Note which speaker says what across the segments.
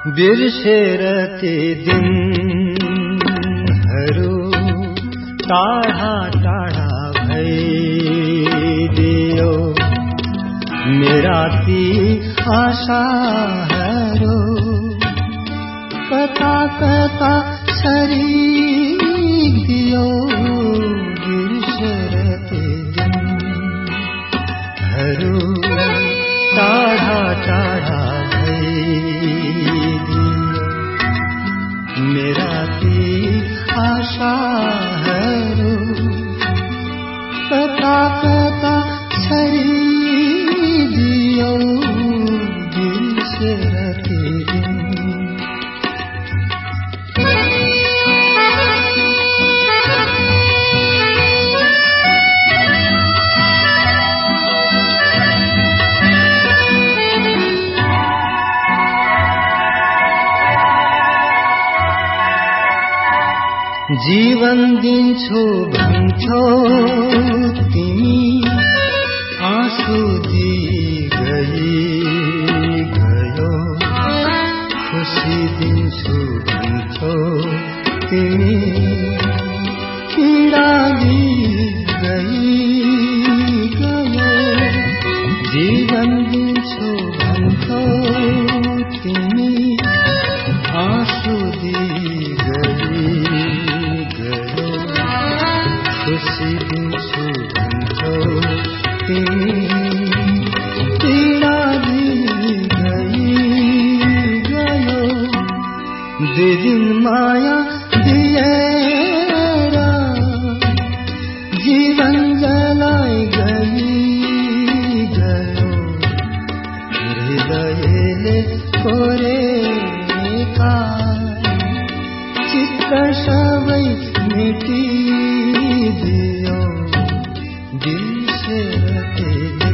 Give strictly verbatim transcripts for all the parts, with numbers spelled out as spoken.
Speaker 1: बिर्सेर ती दिनहरू टाढा टाढा भइदियो मेरा ती आशाहरू कता कता सरिदियो बिर्सेर ती दिनहरू टाढा टाढा मेरा ती आशाहरू कता कता सरिदियो बिर्सेर ती दिन। जीवन दिन्छु भन्थ्यौ तिमी आँसु दिई गई गयो खुसी दिन्छु भन्थ्यौ तिमी पीडा दिई गई गयो जीवन दिन्छु भन्थ्यौ तिमी आँसु दिई गई खुसी दिन्छु भन्थ्यौ तिमी पीडा दिई गई गयो दुई दिन माया दिएर जीवन जलाई गई गयो हृदयले कोरेका चित्र सबै मेटिदियो बिर्सेर ती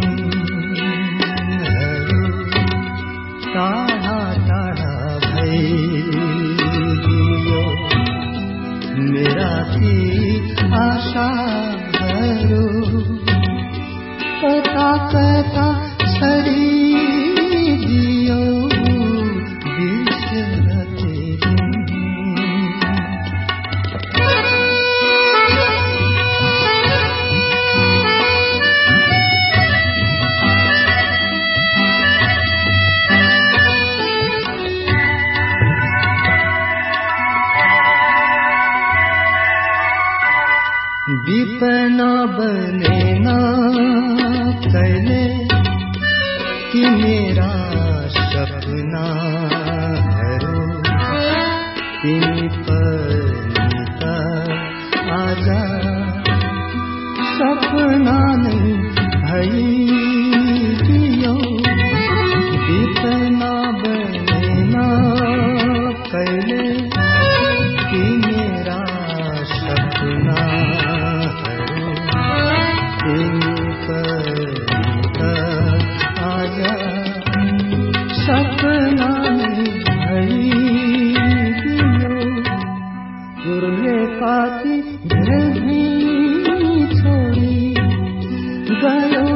Speaker 1: दिनहरू टाढा टाढा भइदियो मेरा ती आशाहरू कता कता सरिदियो बिर्सेर ती दिन। विपना बनेन कहिले कि मेरा सपनाहरू तिमी पनि त आजा सपना नै भइदियो विपना बनेन कहिले कि मेरा सपना आजा सपना भइदियो उर्ले पाती भेदी छोडी गयो